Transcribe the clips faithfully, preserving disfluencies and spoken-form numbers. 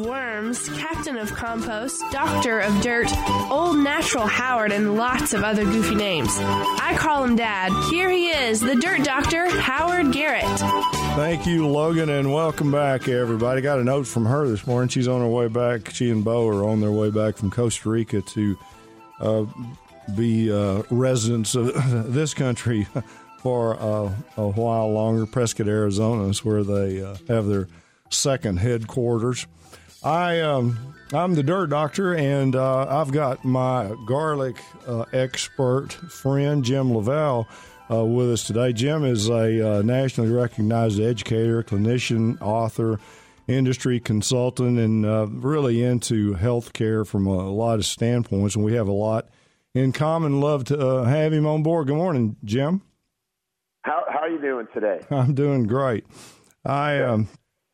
of worms, captain of compost, doctor of dirt, old natural Howard, and lots of other goofy names. I call him Dad. Here he is, the dirt doctor, Howard Garrett. Thank you, Logan, and welcome back, everybody. Got a note from her this morning. She's on her way back. She and Bo are on their way back from Costa Rica to uh, be uh, residents of this country for uh, a while longer. Prescott, Arizona is where they uh, have their second headquarters. I, um, I'm the Dirt Doctor, and uh, I've got my garlic uh, expert friend, Jim Lavelle, uh, with us today. Jim is a uh, nationally recognized educator, clinician, author, industry consultant, and uh, really into healthcare from a lot of standpoints, and we have a lot in common. Love to uh, have him on board. Good morning, Jim. How how are you doing today? I'm doing great. I um,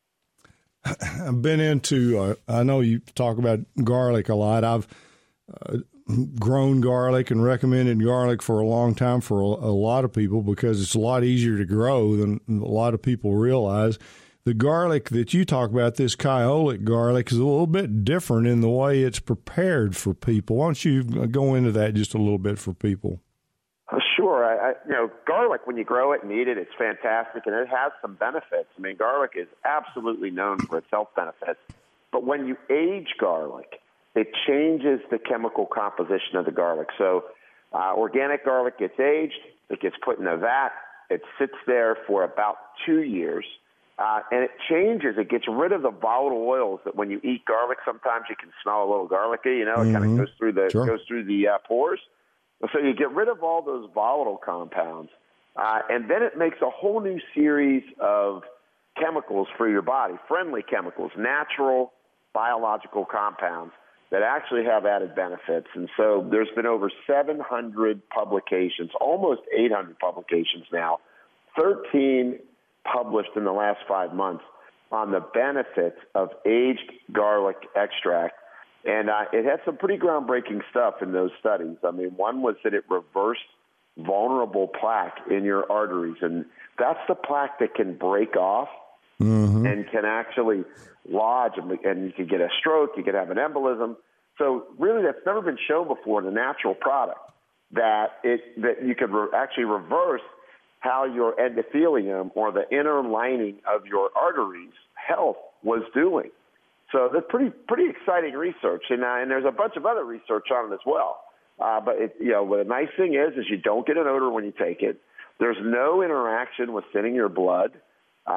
I've been into. Uh, I know you talk about garlic a lot. I've uh, grown garlic and recommended garlic for a long time for a, a lot of people because it's a lot easier to grow than a lot of people realize. The garlic that you talk about, this Kyolic garlic, is a little bit different in the way it's prepared for people. Why don't you go into that just a little bit for people? Uh, sure. I, I, you know, garlic, when you grow it and eat it, it's fantastic, and it has some benefits. I mean, garlic is absolutely known for its health benefits. But when you age garlic, it changes the chemical composition of the garlic. So uh, organic garlic gets aged. It gets put in a vat. It sits there for about two years. Uh, and it changes. It gets rid of the volatile oils that when you eat garlic, sometimes you can smell a little garlicky. You know, it mm-hmm. kind of goes through the sure. goes through the uh, pores. So you get rid of all those volatile compounds, uh, and then it makes a whole new series of chemicals for your body, friendly chemicals, natural biological compounds that actually have added benefits. And so there's been over seven hundred publications, almost eight hundred publications now, thirteen published in the last five months on the benefits of aged garlic extract. And uh, it had some pretty groundbreaking stuff in those studies. I mean, one was that it reversed vulnerable plaque in your arteries. And that's the plaque that can break off mm-hmm. and can actually lodge, and, and you could get a stroke, you could have an embolism. So really that's never been shown before in a natural product, that it that you could re- actually reverse how your endothelium, or the inner lining of your arteries, health was doing. So that's pretty pretty exciting research, and, uh, and there's a bunch of other research on it as well. Uh, but it, you know, the nice thing is, is you don't get an odor when you take it. There's no interaction with thinning your blood, uh,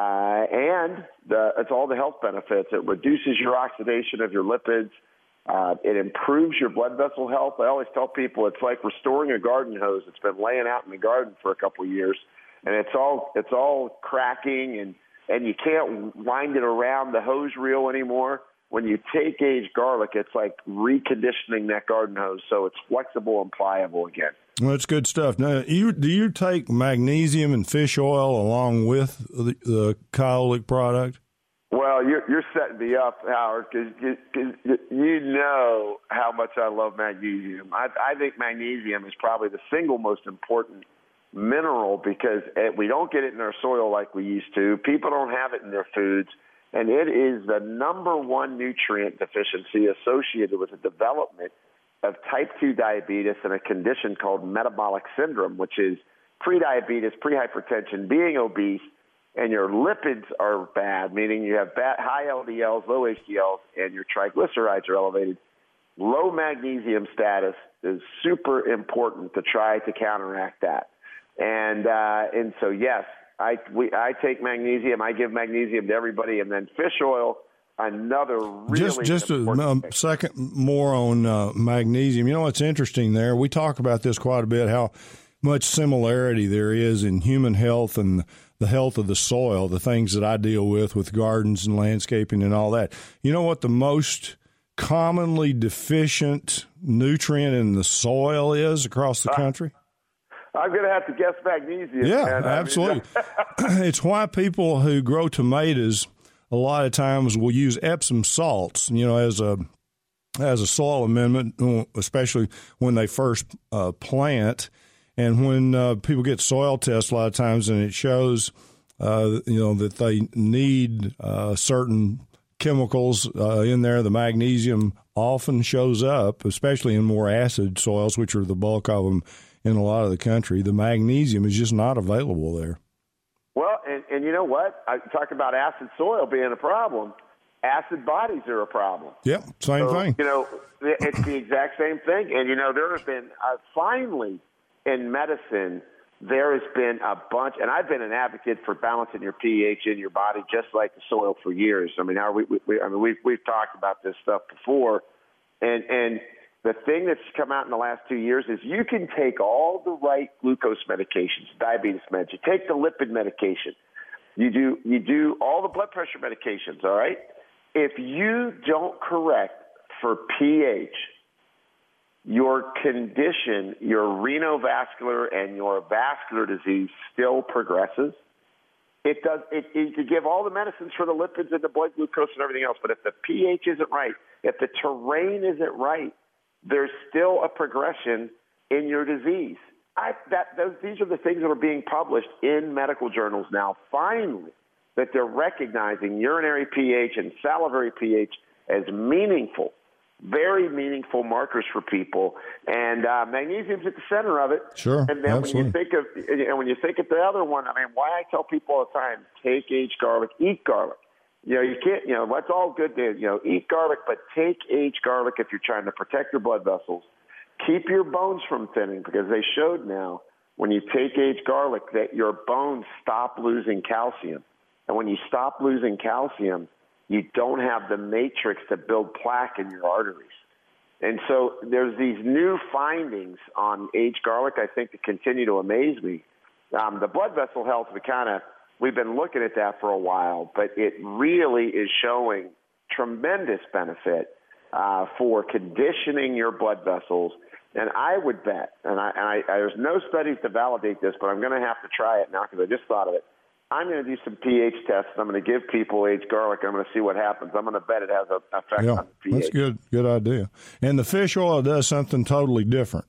and the, it's all the health benefits. It reduces your oxidation of your lipids. Uh, it improves your blood vessel health. I always tell people it's like restoring a garden hose that's been laying out in the garden for a couple of years, and it's all it's all cracking and. and you can't wind it around the hose reel anymore. When you take aged garlic, it's like reconditioning that garden hose so it's flexible and pliable again. Well, that's good stuff. Now, you, do you take magnesium and fish oil along with the, the Kyolic product? Well, you're, you're setting me up, Howard, because you, you know how much I love magnesium. I, I think magnesium is probably the single most important mineral because we don't get it in our soil like we used to. People don't have it in their foods, and it is the number one nutrient deficiency associated with the development of type two diabetes and a condition called metabolic syndrome, which is prediabetes, prehypertension, being obese, and your lipids are bad, meaning you have bad, high L D Ls, low H D Ls, and your triglycerides are elevated. Low magnesium status is super important to try to counteract that. And uh, and so, yes, I we I take magnesium. I give magnesium to everybody. And then fish oil, another really Just, just important a, a second more on uh, magnesium. You know what's interesting there? We talk about this quite a bit, how much similarity there is in human health and the health of the soil, the things that I deal with with gardens and landscaping and all that. You know what the most commonly deficient nutrient in the soil is across the country? I'm going to have to guess magnesium. Yeah, man. absolutely. I mean, it's why people who grow tomatoes a lot of times will use Epsom salts, you know, as a as a soil amendment, especially when they first uh, plant. And when uh, people get soil tests a lot of times and it shows, uh, you know, that they need uh, certain chemicals uh, in there. The magnesium often shows up, especially in more acid soils, which are the bulk of them in a lot of the country. The magnesium is just not available there. Well, and, and you know what? I talk about acid soil being a problem. Acid bodies are a problem. Yep, same so, thing. You know, it's the exact same thing. And, you know, there have been, uh, finally, in medicine, there has been a bunch, and I've been an advocate for balancing your pH in your body just like the soil for years. I mean, how we, we, I mean we've, we've talked about this stuff before. And, and the thing that's come out in the last two years is you can take all the right glucose medications, diabetes meds. You take the lipid medication. You do, you do all the blood pressure medications, all right? If you don't correct for pH, your condition, your renovascular and your vascular disease still progresses. It does. It, it, you give all the medicines for the lipids and the blood glucose and everything else, but if the pH isn't right, if the terrain isn't right, there's still a progression in your disease. I, that, those, these are the things that are being published in medical journals now, finally, that they're recognizing urinary pH and salivary pH as meaningful, very meaningful markers for people. And uh, magnesium's at the center of it. Sure, And then absolutely. when you think of and when you think of the other one, I mean, why I tell people all the time, take aged garlic, eat garlic. You know, you can't, you know, that's all good to, you know, eat garlic, but take aged garlic if you're trying to protect your blood vessels. Keep your bones from thinning, because they showed now when you take aged garlic that your bones stop losing calcium. And when you stop losing calcium, you don't have the matrix to build plaque in your arteries. And so there's these new findings on aged garlic, I think, that continue to amaze me. Um, the blood vessel health, we kind of, we've been looking at that for a while, but it really is showing tremendous benefit uh, for conditioning your blood vessels. And I would bet, and, I, and I, I, there's no studies to validate this, but I'm going to have to try it now because I just thought of it. I'm going to do some pH tests. I'm going to give people aged garlic. I'm going to see what happens. I'm going to bet it has an effect yeah, on the pH. That's good. Good idea. And the fish oil does something totally different.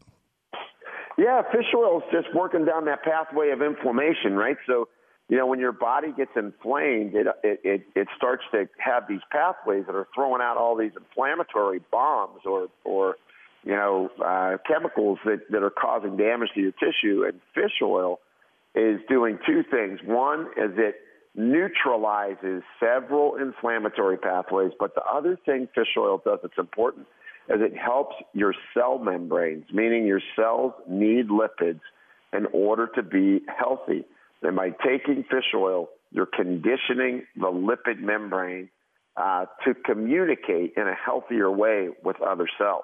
Yeah, fish oil is just working down that pathway of inflammation, right? So, you know, when your body gets inflamed, it it it, it starts to have these pathways that are throwing out all these inflammatory bombs or or you know uh, chemicals that that are causing damage to your tissue. And fish oil is doing two things. One is it neutralizes several inflammatory pathways, but the other thing fish oil does that's important is it helps your cell membranes, meaning your cells need lipids in order to be healthy. And by taking fish oil, you're conditioning the lipid membrane uh, to communicate in a healthier way with other cells.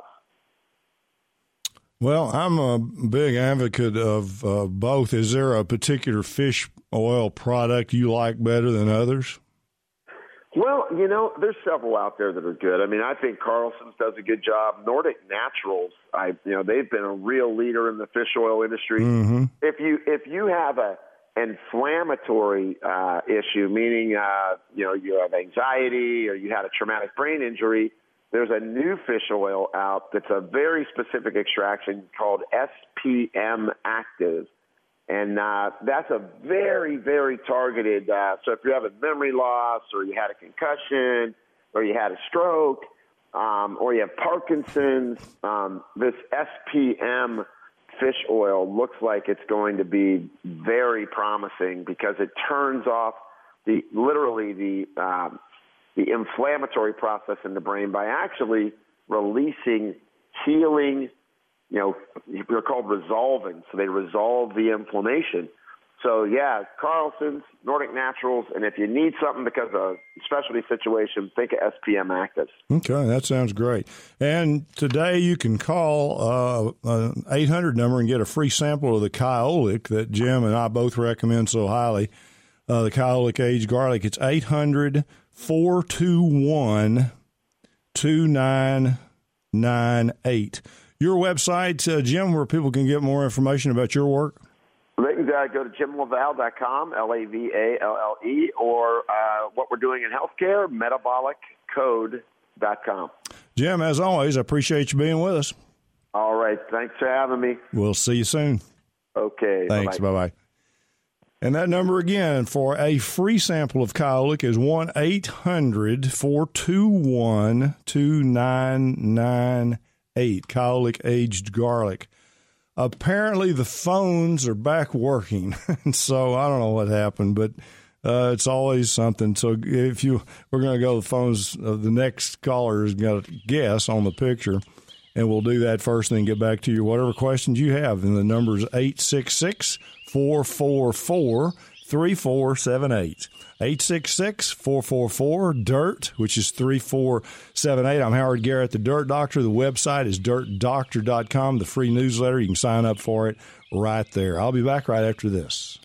Well, I'm a big advocate of uh, both. Is there a particular fish oil product you like better than others? Well, you know, there's several out there that are good. I mean, I think Carlson's does a good job. Nordic Naturals, I you know, they've been a real leader in the fish oil industry. Mm-hmm. If you if you have a inflammatory uh, issue, meaning uh, you know you have anxiety or you had a traumatic brain injury, there's a new fish oil out that's a very specific extraction called S P M Active. And uh, that's a very, very targeted. Uh, so if you have a memory loss or you had a concussion or you had a stroke um, or you have Parkinson's, um, this S P M fish oil looks like it's going to be very promising because it turns off the literally the um, the inflammatory process in the brain by actually releasing healing. You know, they're called resolvins, so they resolve the inflammation. So, yeah, Carlson's, Nordic Naturals, and if you need something because of a specialty situation, think of S P M Actives. Okay, that sounds great. And today you can call uh, an eight hundred number and get a free sample of the Kyolic that Jim and I both recommend so highly, uh, the Kyolic Aged Garlic. It's eight hundred, four two one, two nine nine eight. Your website, uh, Jim, where people can get more information about your work? They can uh, go to jim lavelle dot com, L A V A L L E, or uh, what we're doing in healthcare, metabolic code dot com. Jim, as always, I appreciate you being with us. All right. Thanks for having me. We'll see you soon. Okay. Thanks. Bye-bye. Bye-bye. And that number again for a free sample of Kyolic is one eight hundred four two one two nine nine eight. Kyolic Aged Garlic. Apparently the phones are back working, and so I don't know what happened, but uh, it's always something. So if you, we're going to go to the phones, uh, the next caller is going to guess on the picture, and we'll do that first and then get back to you, whatever questions you have. And the number is eight six six, four four four, three four seven eight. eight six six, four four four, DIRT, which is three four seven eight. I'm Howard Garrett, the Dirt Doctor. The website is dirt doctor dot com, the free newsletter. You can sign up for it right there. I'll be back right after this.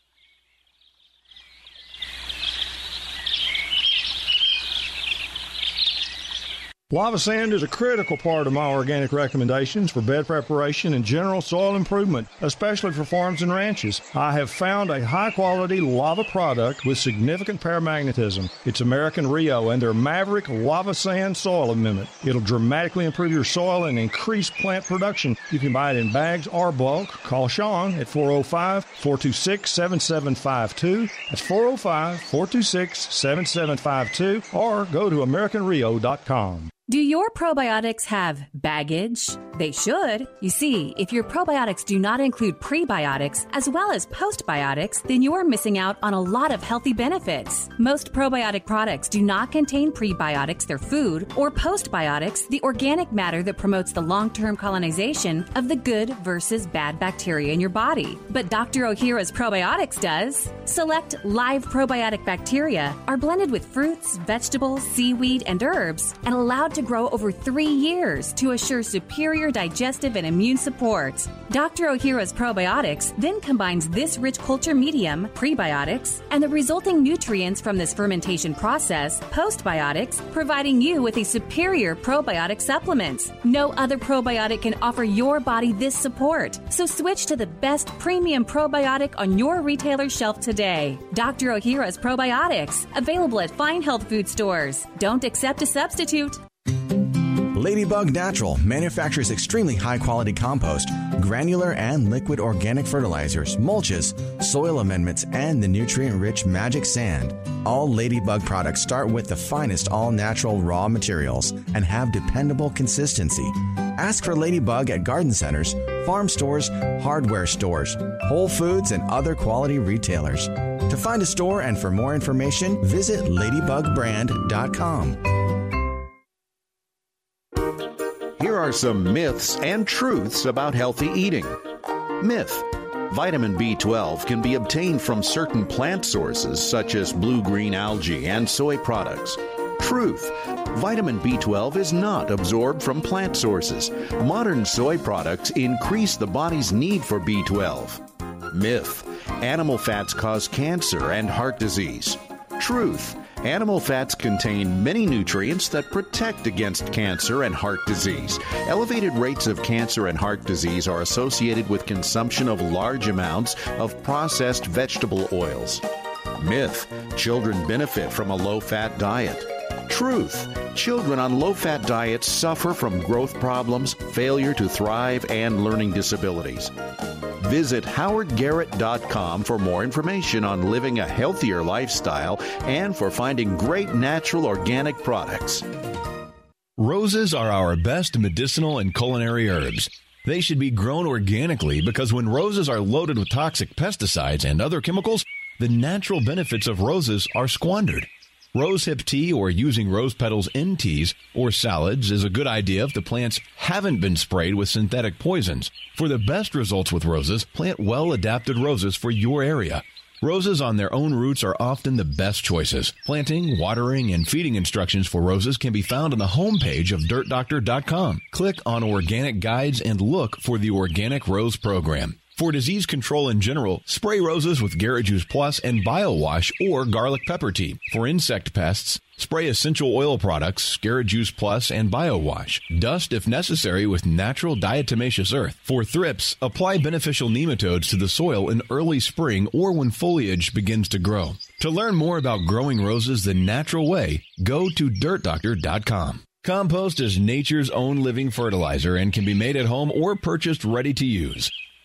Lava sand is a critical part of my organic recommendations for bed preparation and general soil improvement, especially for farms and ranches. I have found a high-quality lava product with significant paramagnetism. It's American Rio and their Maverick Lava Sand Soil Amendment. It'll dramatically improve your soil and increase plant production. You can buy it in bags or bulk. Call Sean at four oh five, four two six, seven seven five two. That's four oh five, four two six, seven seven five two, or go to american rio dot com. Do your probiotics have baggage? They should. You see, if your probiotics do not include prebiotics as well as postbiotics, then you're missing out on a lot of healthy benefits. Most probiotic products do not contain prebiotics, their food, or postbiotics, the organic matter that promotes the long-term colonization of the good versus bad bacteria in your body. But Doctor Ohhira's probiotics does. Select live probiotic bacteria are blended with fruits, vegetables, seaweed, and herbs and allowed to grow over three years to assure superior digestive and immune support. Doctor Ohhira's probiotics then combines this rich culture medium, prebiotics, and the resulting nutrients from this fermentation process, postbiotics, providing you with a superior probiotic supplement. No other probiotic can offer your body this support, so switch to the best premium probiotic on your retailer shelf today. Doctor Ohhira's probiotics, available at fine health food stores. Don't accept a substitute. Ladybug Natural manufactures extremely high-quality compost, granular and liquid organic fertilizers, mulches, soil amendments, and the nutrient-rich Magic Sand. All Ladybug products start with the finest all-natural raw materials and have dependable consistency. Ask for Ladybug at garden centers, farm stores, hardware stores, Whole Foods, and other quality retailers. To find a store and for more information, visit ladybug brand dot com. Here are some myths and truths about healthy eating. Myth: vitamin B twelve can be obtained from certain plant sources such as blue-green algae and soy products. Truth: vitamin B twelve is not absorbed from plant sources. Modern soy products increase the body's need for B twelve. Myth: animal fats cause cancer and heart disease. Truth: animal fats contain many nutrients that protect against cancer and heart disease. Elevated rates of cancer and heart disease are associated with consumption of large amounts of processed vegetable oils. Myth: children benefit from a low-fat diet. Truth: children on low-fat diets suffer from growth problems, failure to thrive, and learning disabilities. Visit howard garrett dot com for more information on living a healthier lifestyle and for finding great natural organic products. Roses are our best medicinal and culinary herbs. They should be grown organically because when roses are loaded with toxic pesticides and other chemicals, the natural benefits of roses are squandered. Rosehip tea or using rose petals in teas or salads is a good idea if the plants haven't been sprayed with synthetic poisons. For the best results with roses, plant well-adapted roses for your area. Roses on their own roots are often the best choices. Planting, watering, and feeding instructions for roses can be found on the homepage of dirt doctor dot com. Click on Organic Guides and look for the Organic Rose Program. For disease control in general, spray roses with Garrett Juice Plus and BioWash or garlic pepper tea. For insect pests, spray essential oil products, Garrett Juice Plus and BioWash. Dust if necessary with natural diatomaceous earth. For thrips, apply beneficial nematodes to the soil in early spring or when foliage begins to grow. To learn more about growing roses the natural way, go to dirt doctor dot com. Compost is nature's own living fertilizer and can be made at home or purchased ready to use.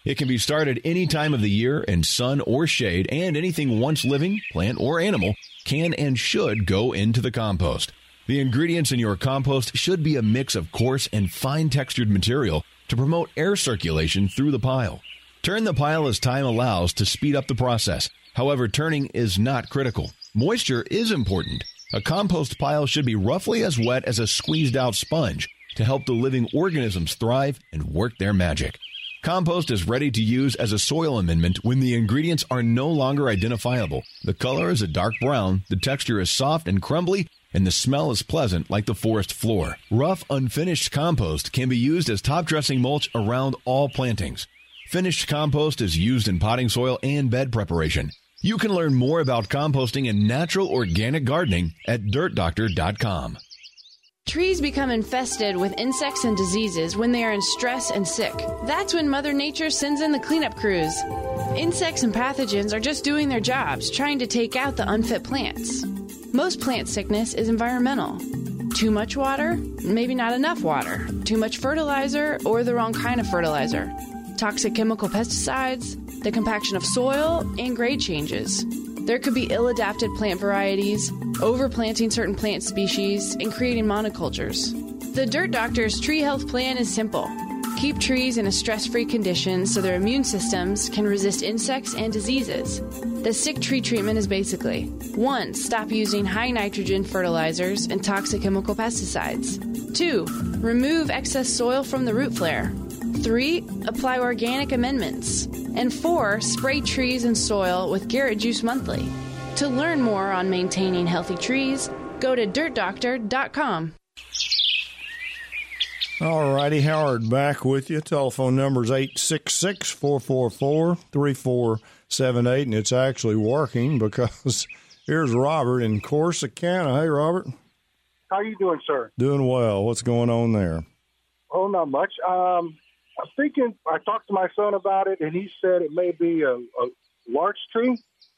It can be started any time of the year in sun or shade, and anything once living, plant or animal, can and should go into the compost. The ingredients in your compost should be a mix of coarse and fine-textured material to promote air circulation through the pile. Turn the pile as time allows to speed up the process. However, turning is not critical. Moisture is important. A compost pile should be roughly as wet as a squeezed-out sponge to help the living organisms thrive and work their magic. Compost is ready to use as a soil amendment when the ingredients are no longer identifiable. The color is a dark brown, the texture is soft and crumbly, and the smell is pleasant like the forest floor. Rough, unfinished compost can be used as top dressing mulch around all plantings. Finished compost is used in potting soil and bed preparation. You can learn more about composting and natural organic gardening at dirt doctor dot com. Trees become infested with insects and diseases when they are in stress and sick. That's when Mother Nature sends in the cleanup crews. Insects and pathogens are just doing their jobs, trying to take out the unfit plants. Most plant sickness is environmental. Too much water, maybe not enough water. Too much fertilizer or the wrong kind of fertilizer. Toxic chemical pesticides, the compaction of soil, and grade changes. There could be ill-adapted plant varieties, overplanting certain plant species, and creating monocultures. The Dirt Doctor's tree health plan is simple. Keep trees in a stress-free condition so their immune systems can resist insects and diseases. The sick tree treatment is basically: one, stop using high nitrogen fertilizers and toxic chemical pesticides. Two, remove excess soil from the root flare. Three, apply organic amendments. And four, spray trees and soil with Garrett Juice Monthly. To learn more on maintaining healthy trees, go to dirt doctor dot com. All righty, Howard back with you. Telephone number is eight six six, four four four, three four seven eight, and it's actually working because here's Robert in Corsicana. Hey, Robert. How you doing, sir? Doing well. What's going on there? Oh, not much. Um, I'm thinking, I talked to my son about it, and he said it may be a, a larch tree.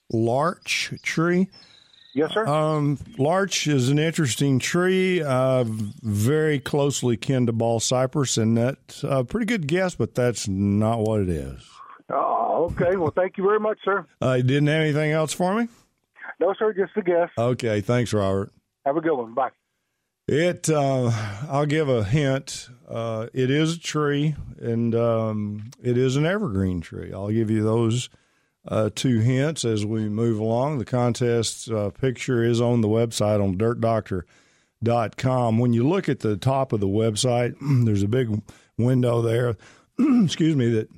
Larch tree? Yes, sir. Um, larch is an interesting tree, uh, very closely kin to ball cypress, and that's a pretty good guess, but that's not what it is. Oh, okay. Well, thank you very much, sir. Uh, you didn't have anything else for me? No, sir, just a guess. Okay, thanks, Robert. Have a good one. Bye. It, uh, I'll give a hint. Uh, it is a tree, and um, it is an evergreen tree. I'll give you those uh, two hints as we move along. The contest uh, picture is on the website on dirt doctor dot com. When you look at the top of the website, there's a big window there, excuse me, that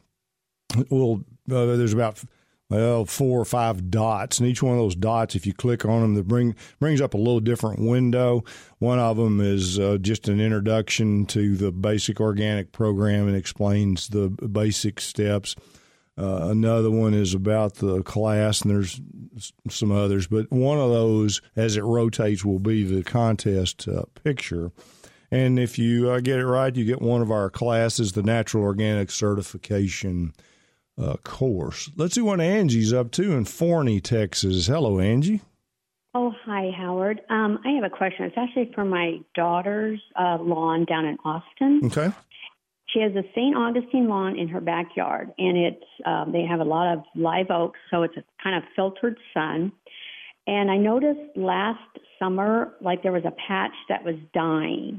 will, uh, there's about well, four or five dots, and each one of those dots, if you click on them, that bring brings up a little different window. One of them is uh, just an introduction to the basic organic program and explains the basic steps. Uh, another one is about the class, and there's some others, but one of those, as it rotates, will be the contest uh, picture. And if you uh, get it right, you get one of our classes, the Natural Organic Certification Uh, course. Let's see what Angie's up to in Forney, Texas. Hello, Angie. Oh, hi, Howard. Um, I have a question. It's actually for my daughter's uh, lawn down in Austin. Okay. She has a Saint Augustine lawn in her backyard, and it's um, they have a lot of live oaks, so it's a kind of filtered sun. And I noticed last summer, like there was a patch that was dying,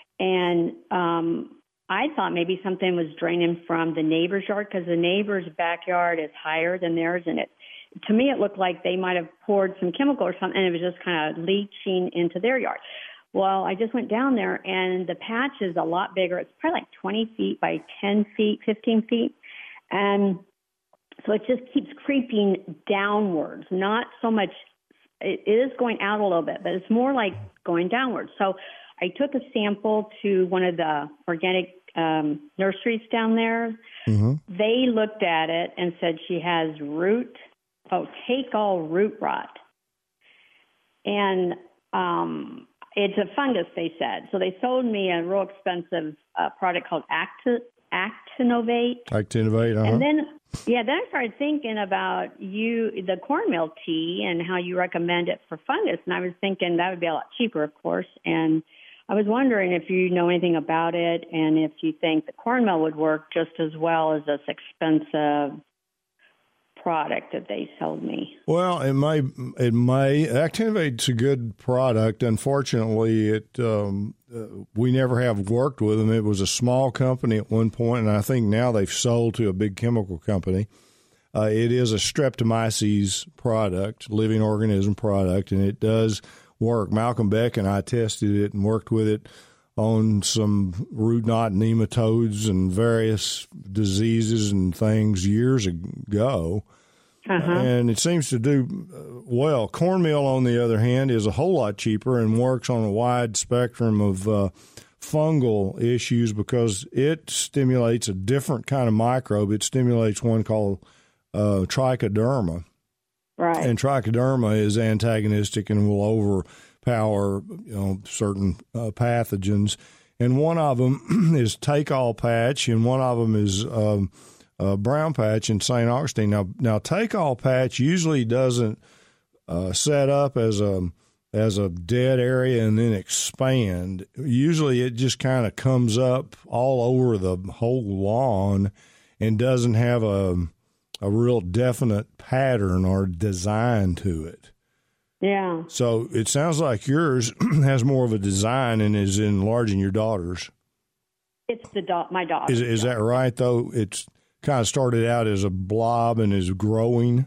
and um I thought maybe something was draining from the neighbor's yard because the neighbor's backyard is higher than theirs. And it, to me, it looked like they might have poured some chemical or something, and it was just kind of leaching into their yard. Well, I just went down there, and the patch is a lot bigger. It's probably like twenty feet by ten feet, fifteen feet. And so it just keeps creeping downwards, not so much. It is going out a little bit, but it's more like going downwards. So I took a sample to one of the organic um, nurseries down there. Mm-hmm. They looked at it and said she has root, oh, take all root rot. And um, it's a fungus, they said. So they sold me a real expensive uh, product called Acti- Actinovate. Actinovate, uh-huh. And then, yeah, then I started thinking about you, the cornmeal tea, and how you recommend it for fungus. And I was thinking that would be a lot cheaper, of course. And I was wondering if you know anything about it and if you think the cornmeal would work just as well as this expensive product that they sold me. Well, it may. It may. Actinovate's a good product. Unfortunately, it um, uh, we never have worked with them. It was a small company at one point, and I think now they've sold to a big chemical company. Uh, it is a Streptomyces product, living organism product, and it does work. Malcolm Beck and I tested it and worked with it on some root knot nematodes and various diseases and things years ago. Uh-huh. And it seems to do well. Cornmeal, on the other hand, is a whole lot cheaper and works on a wide spectrum of uh, fungal issues because it stimulates a different kind of microbe. It stimulates one called uh, trichoderma. Right. And trichoderma is antagonistic and will overpower, you know, certain uh, pathogens. And one of them is take-all patch, and one of them is um, uh, brown patch in Saint Augustine. Now, now take-all patch usually doesn't uh, set up as a as a dead area and then expand. Usually, it just kind of comes up all over the whole lawn and doesn't have a a real definite pattern or design to it. Yeah. So it sounds like yours has more of a design and is enlarging your daughter's. It's the do- my daughter. Is, is that right, though? It's kind of started out as a blob and is growing?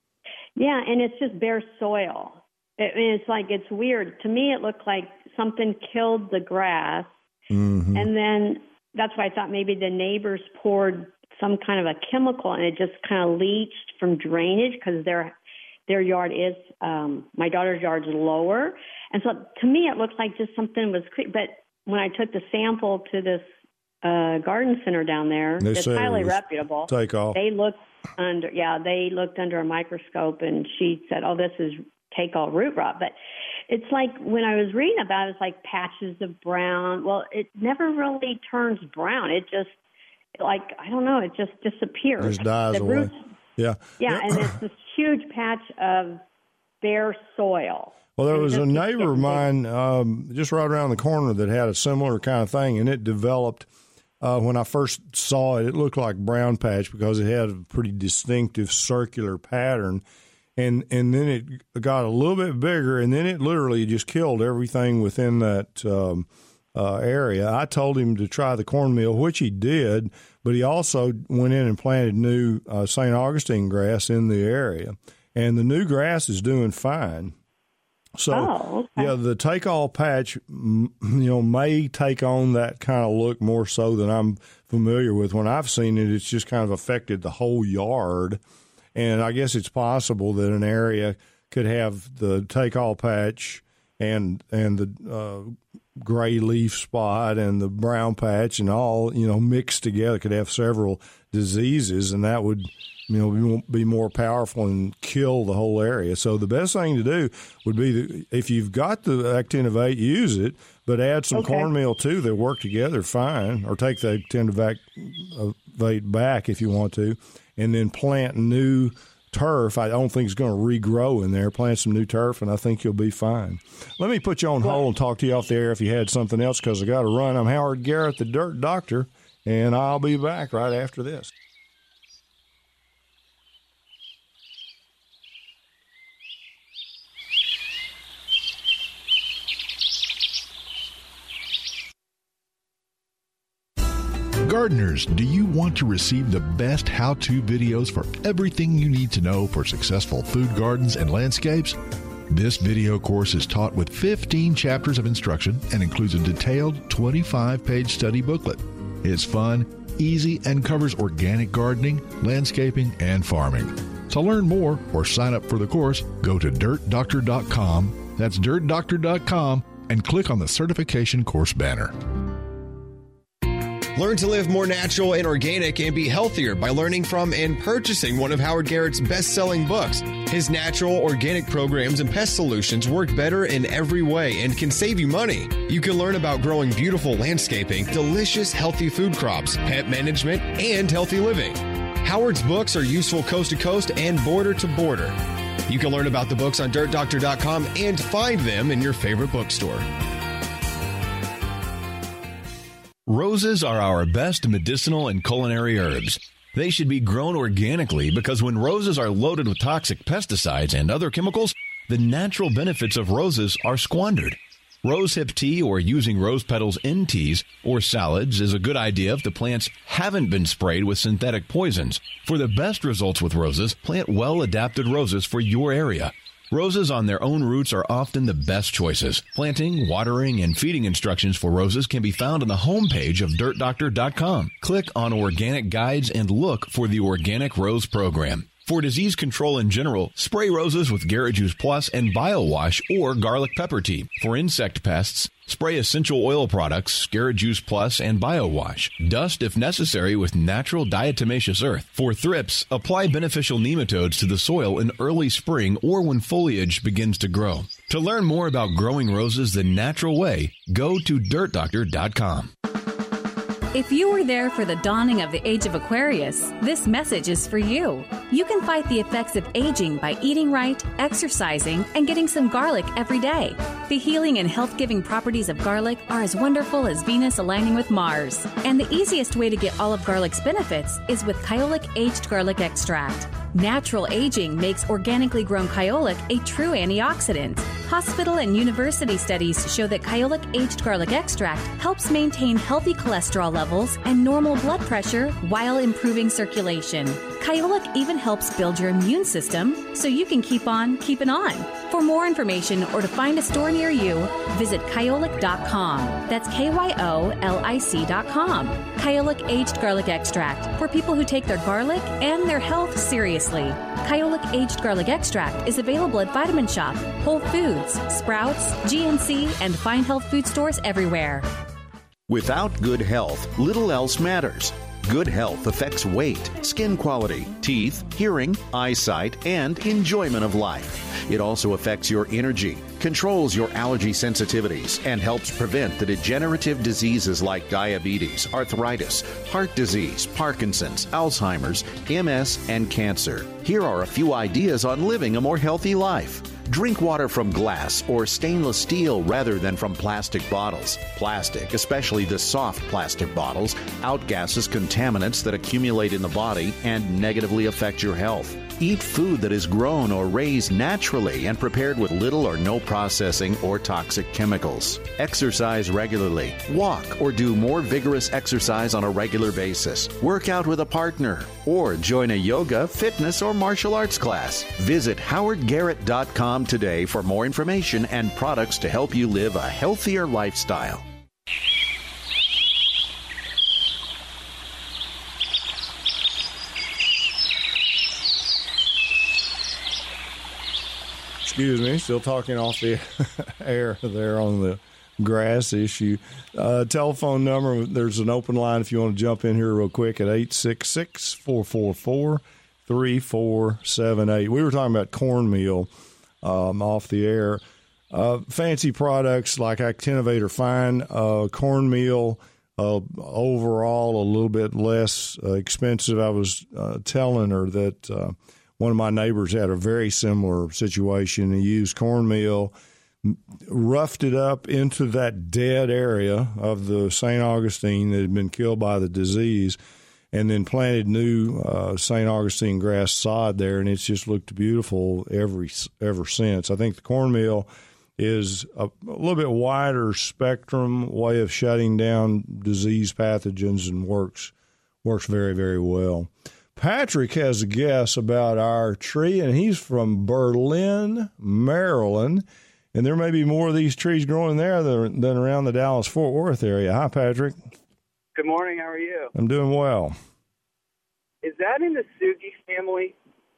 Yeah, and it's just bare soil. It, it's like, it's weird. To me, it looked like something killed the grass, mm-hmm. and then that's why I thought maybe the neighbors poured some kind of a chemical, and it just kind of leached from drainage because their their yard is um, my daughter's yard is lower, and so to me it looked like just something was. But when I took the sample to this uh, garden center down there, they it's highly reputable. Take off. They looked under, yeah, they looked under a microscope, and she said, "Oh, this is take all root rot." But it's like when I was reading about it, it's like patches of brown. Well, it never really turns brown. It just like, I don't know, it just disappears. Just dies the away. Roots, yeah. Yeah, and it's this huge patch of bare soil. Well, there and was a neighbor of mine um, just right around the corner that had a similar kind of thing, and it developed uh, when I first saw it. It looked like brown patch because it had a pretty distinctive circular pattern, and and then it got a little bit bigger, and then it literally just killed everything within that um, uh, area. I told him to try the cornmeal, which he did, but he also went in and planted new uh, Saint Augustine grass in the area, and the new grass is doing fine. So, oh, okay. yeah, the take-all patch, you know, may take on that kind of look more so than I'm familiar with. When I've seen it, it's just kind of affected the whole yard, and I guess it's possible that an area could have the take-all patch and and the uh, gray leaf spot and the brown patch and all, you know, mixed together, could have several diseases, and that would, you know, be more powerful and kill the whole area. So the best thing to do would be, that if you've got the Actinovate, use it, but add some okay. cornmeal too. They'll work together fine, or take the Actinovate back if you want to, and then plant new turf. I don't think it's going to regrow in there. Plant some new turf, and I think you'll be fine. Let me put you on hold and talk to you off the air if you had something else, because I got to run. I'm Howard Garrett, the Dirt Doctor, and I'll be back right after this. Gardeners, do you want to receive the best how-to videos for everything you need to know for successful food gardens and landscapes? This video course is taught with fifteen chapters of instruction and includes a detailed twenty-five page study booklet. It's fun, easy, and covers organic gardening, landscaping, and farming. To learn more or sign up for the course, go to dirt doctor dot com. That's dirt doctor dot com and click on the certification course banner. Learn to live more natural and organic and be healthier by learning from and purchasing one of Howard Garrett's best-selling books. His natural, organic programs and pest solutions work better in every way and can save you money. You can learn about growing beautiful landscaping, delicious, healthy food crops, pet management, and healthy living. Howard's books are useful coast to coast and border to border. You can learn about the books on dirt doctor dot com and find them in your favorite bookstore. Roses are our best medicinal and culinary herbs. They should be grown organically because when roses are loaded with toxic pesticides and other chemicals, the natural benefits of roses are squandered. Rosehip tea or using rose petals in teas or salads is a good idea if the plants haven't been sprayed with synthetic poisons. For the best results with roses, plant well-adapted roses for your area. Roses on their own roots are often the best choices. Planting, watering, and feeding instructions for roses can be found on the homepage of dirt doctor dot com. Click on Organic Guides and look for the Organic Rose Program. For disease control in general, spray roses with Garrett Juice Plus and BioWash or garlic pepper tea. For insect pests, spray essential oil products, Garrett Juice Plus and BioWash. Dust if necessary with natural diatomaceous earth. For thrips, apply beneficial nematodes to the soil in early spring or when foliage begins to grow. To learn more about growing roses the natural way, go to dirt doctor dot com. If you were there for the dawning of the age of Aquarius, this message is for you. You can fight the effects of aging by eating right, exercising, and getting some garlic every day. The healing and health-giving properties of garlic are as wonderful as Venus aligning with Mars. And the easiest way to get all of garlic's benefits is with Kyolic Aged Garlic Extract. Natural aging makes organically grown Kyolic a true antioxidant. Hospital and university studies show that Kyolic Aged Garlic Extract helps maintain healthy cholesterol levels and normal blood pressure while improving circulation. Kyolic even helps build your immune system so you can keep on keeping on. For more information or to find a store near you, visit kyolic dot com. That's K Y O L I C dot com. Kyolic Aged Garlic Extract for people who take their garlic and their health seriously. Kyolic Aged Garlic Extract is available at Vitamin Shop, Whole Foods, Sprouts, G N C, and fine health food stores everywhere. Without good health, little else matters. Good health affects weight, skin quality, teeth, hearing, eyesight, and enjoyment of life. It also affects your energy, controls your allergy sensitivities, and helps prevent the degenerative diseases like diabetes, arthritis, heart disease, Parkinson's, Alzheimer's, M S, and cancer. Here are a few ideas on living a more healthy life. Drink water from glass or stainless steel rather than from plastic bottles. Plastic, especially the soft plastic bottles, outgasses contaminants that accumulate in the body and negatively affect your health. Eat food that is grown or raised naturally and prepared with little or no processing or toxic chemicals. Exercise regularly. Walk or do more vigorous exercise on a regular basis. Work out with a partner or join a yoga, fitness, or martial arts class. Visit howard garrett dot com today for more information and products to help you live a healthier lifestyle. Excuse me, still talking off the air there on the grass issue. Uh, telephone number, there's an open line if you want to jump in here real quick at eight six six, four four four, three four seven eight. We were talking about cornmeal um, off the air. Uh, fancy products like Actinovator Fine, uh, cornmeal, uh, overall a little bit less uh, expensive. I was uh, telling her that uh, one of my neighbors had a very similar situation. He used cornmeal, roughed it up into that dead area of the Saint Augustine that had been killed by the disease, and then planted new uh, Saint Augustine grass sod there, and it's just looked beautiful every ever since. I think the cornmeal is a, a little bit wider spectrum way of shutting down disease pathogens and works works very, very well. Patrick has a guess about our tree, and he's from Berlin, Maryland. And there may be more of these trees growing there than, than around the Dallas-Fort Worth area. Hi, Patrick. Good morning. How are you? I'm doing well. Is that in the Sugi family?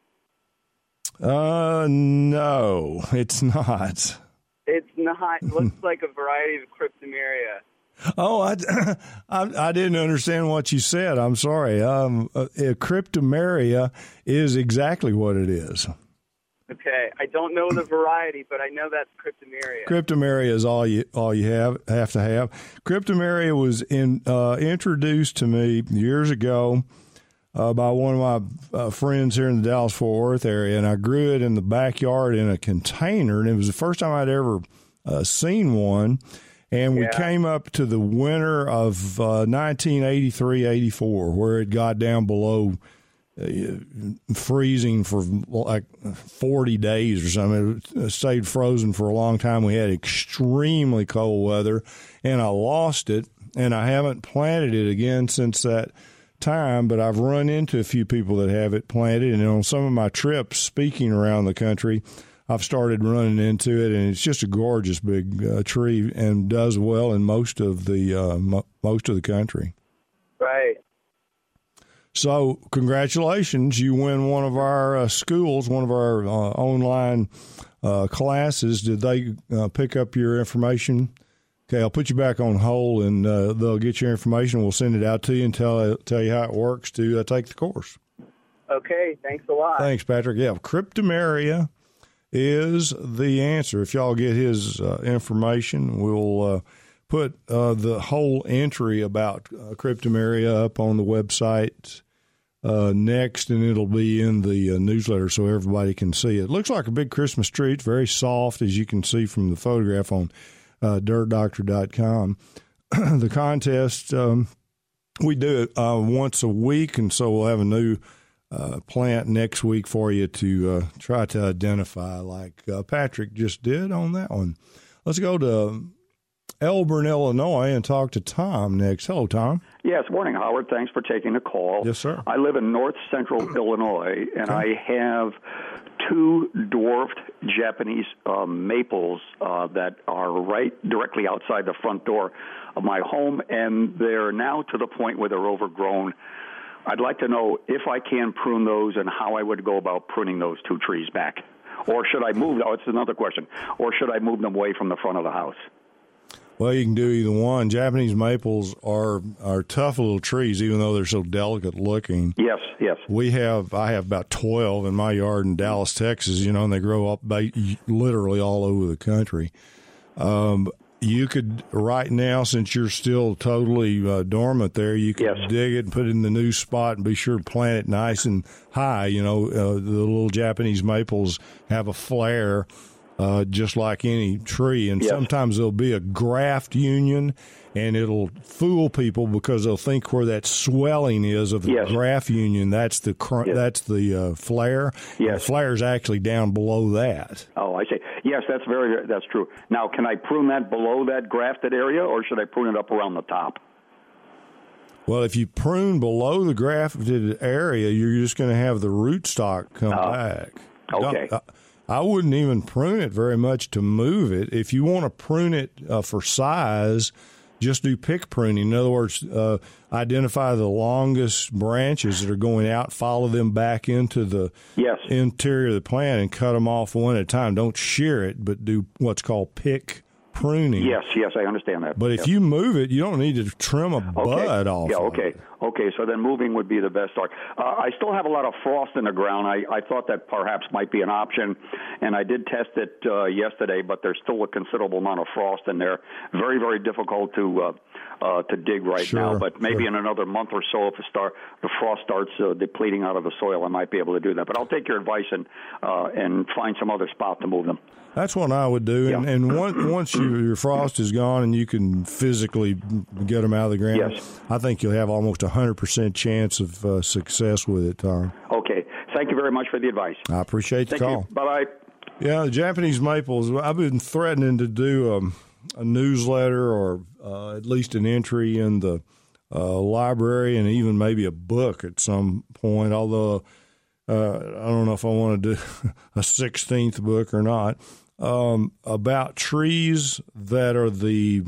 Uh, no, it's not. It's not. It looks like a variety of Cryptomeria. Oh, I, I, I didn't understand what you said. I'm sorry. Um, uh, Cryptomeria is exactly what it is. Okay, I don't know the variety, but I know that's Cryptomeria. Cryptomeria is all you all you have have to have. Cryptomeria was in uh, introduced to me years ago uh, by one of my uh, friends here in the Dallas-Fort Worth area, and I grew it in the backyard in a container, and it was the first time I'd ever uh, seen one. And we Yeah. came up to the winter of uh, nineteen eighty-three eighty-four, where it got down below uh, freezing for like forty days or something. It stayed frozen for a long time. We had extremely cold weather, and I lost it, and I haven't planted it again since that time, but I've run into a few people that have it planted, and on some of my trips speaking around the country, I've started running into it, and it's just a gorgeous big uh, tree and does well in most of the uh, mo- most of the country. Right. So, congratulations! You win one of our uh, schools, one of our uh, online uh, classes. Did they uh, pick up your information? Okay, I'll put you back on hold, and uh, they'll get your information. We'll send it out to you and tell tell you how it works to uh, take the course. Okay, thanks a lot. Thanks, Patrick. Yeah, Cryptomeria is the answer. If y'all get his uh, information, we'll uh, put uh, the whole entry about uh, Cryptomeria up on the website uh, next, and it'll be in the uh, newsletter so everybody can see it. It looks like a big Christmas tree. It's very soft, as you can see from the photograph on uh, dirt doctor dot com. The contest, um, we do it uh, once a week, and so we'll have a new Uh, plant next week for you to uh, try to identify, like uh, Patrick just did on that one. Let's go to Elburn, Illinois, and talk to Tom next. Hello, Tom. Yes, morning, Howard. Thanks for taking the call. Yes, sir. I live in north central Illinois, and I have two dwarfed Japanese uh, maples uh, that are right directly outside the front door of my home, and they're now to the point where they're overgrown. I'd like to know if I can prune those and how I would go about pruning those two trees back. Or should I move them? Oh, it's another question. Or should I move them away from the front of the house? Well, you can do either one. Japanese maples are are tough little trees, even though they're so delicate looking. Yes, yes. We have, I have about twelve in my yard in Dallas, Texas, you know, and they grow up ba- literally all over the country. Um, You could, right now, since you're still totally uh, dormant there, you could yes. dig it and put it in the new spot and be sure to plant it nice and high. You know, uh, the little Japanese maples have a flare uh, just like any tree. And yes. sometimes there'll be a graft union, and it'll fool people because they'll think where that swelling is of the yes. graft union, that's the cr- yes. that's the uh, flare. Yes. The flare is actually down below that. Oh, I see. Yes, that's very that's true. Now, can I prune that below that grafted area, or should I prune it up around the top? Well, if you prune below the grafted area, you're just going to have the rootstock come uh, back. Okay. I, I wouldn't even prune it very much to move it. If you want to prune it uh, for size, just do pick pruning. In other words, uh, identify the longest branches that are going out, follow them back into the yes. interior of the plant, and cut them off one at a time. Don't shear it, but do what's called pick pruning. Yes, yes, I understand that. But if yes. you move it, you don't need to trim a okay. bud off. Yeah, of okay. it. Okay, so then moving would be the best start. Uh, I still have a lot of frost in the ground. I, I thought that perhaps might be an option, and I did test it uh, yesterday, but there's still a considerable amount of frost in there. Very, very difficult to uh, uh, to dig right sure, now, but maybe sure. in another month or so, if the, start, the frost starts uh, depleting out of the soil, I might be able to do that. But I'll take your advice and uh, and find some other spot to move them. That's what I would do. And, yeah. and once, once you, your frost is gone and you can physically get them out of the ground, yes. I think you'll have almost a one hundred percent chance of uh, success with it, Tom. Okay. Thank you very much for the advice. I appreciate the Thank call. You. Bye-bye. Yeah, the Japanese maples, I've been threatening to do um, a newsletter or uh, at least an entry in the uh, library and even maybe a book at some point, although uh, I don't know if I want to do a sixteenth book or not. Um, about trees that are the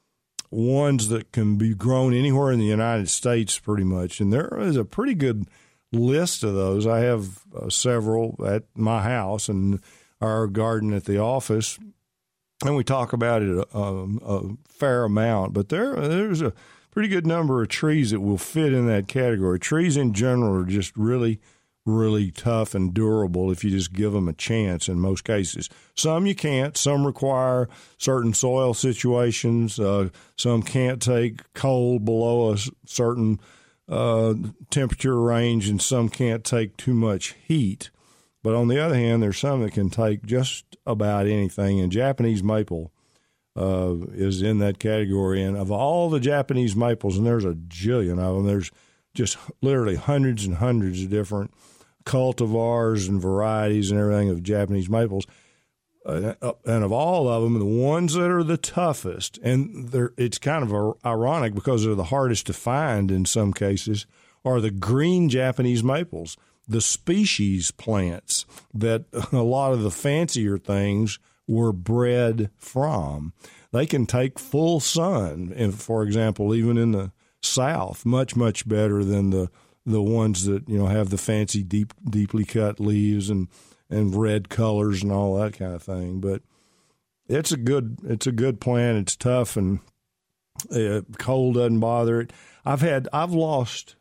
ones that can be grown anywhere in the United States pretty much. And there is a pretty good list of those. I have uh, several at my house and our garden at the office, and we talk about it a, a, a fair amount. But there, there's a pretty good number of trees that will fit in that category. Trees in general are just really really tough and durable if you just give them a chance in most cases. Some you can't. Some require certain soil situations. Uh, some can't take cold below a certain uh, temperature range, and some can't take too much heat. But on the other hand, there's some that can take just about anything, and Japanese maple uh, is in that category. And of all the Japanese maples, and there's a jillion of them, there's just literally hundreds and hundreds of different cultivars and varieties and everything of Japanese maples. Uh, and of all of them, the ones that are the toughest, and they're, it's kind of ironic because they're the hardest to find in some cases, are the green Japanese maples, the species plants that a lot of the fancier things were bred from. They can take full sun, and for example, even in the South, much, much better than the the ones that, you know, have the fancy deep, deeply cut leaves and, and red colors and all that kind of thing. But it's a good, it's a good plant. It's tough, and uh, cold doesn't bother it. I've had, I've lost,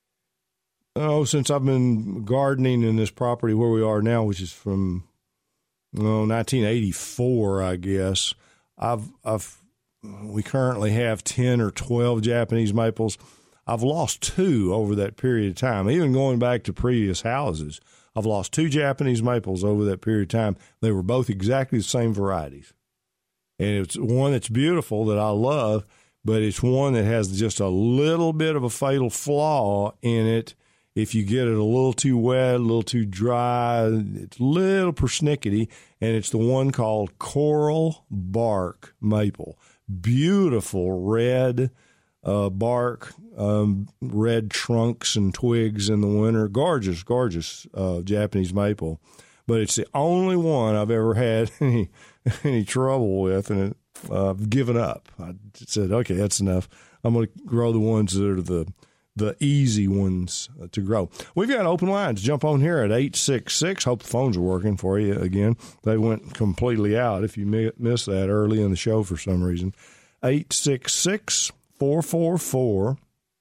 oh, since I've been gardening in this property where we are now, which is from, well, nineteen eighty-four, I guess. I've, I've, we currently have ten or twelve Japanese maples. I've lost two over that period of time. Even going back to previous houses, I've lost two Japanese maples over that period of time. They were both exactly the same varieties. And it's one that's beautiful that I love, but it's one that has just a little bit of a fatal flaw in it. If you get it a little too wet, a little too dry, it's a little persnickety, and it's the one called coral bark maple. Beautiful red uh, bark, um, red trunks and twigs in the winter. Gorgeous, gorgeous uh, Japanese maple. But it's the only one I've ever had any, any trouble with, and it, uh, I've given up. I said, okay, that's enough. I'm going to grow the ones that are the the easy ones to grow. We've got open lines. Jump on here at eight six six. Hope the phones are working for you again. They went completely out if you missed that early in the show for some reason. eight six six, four four four,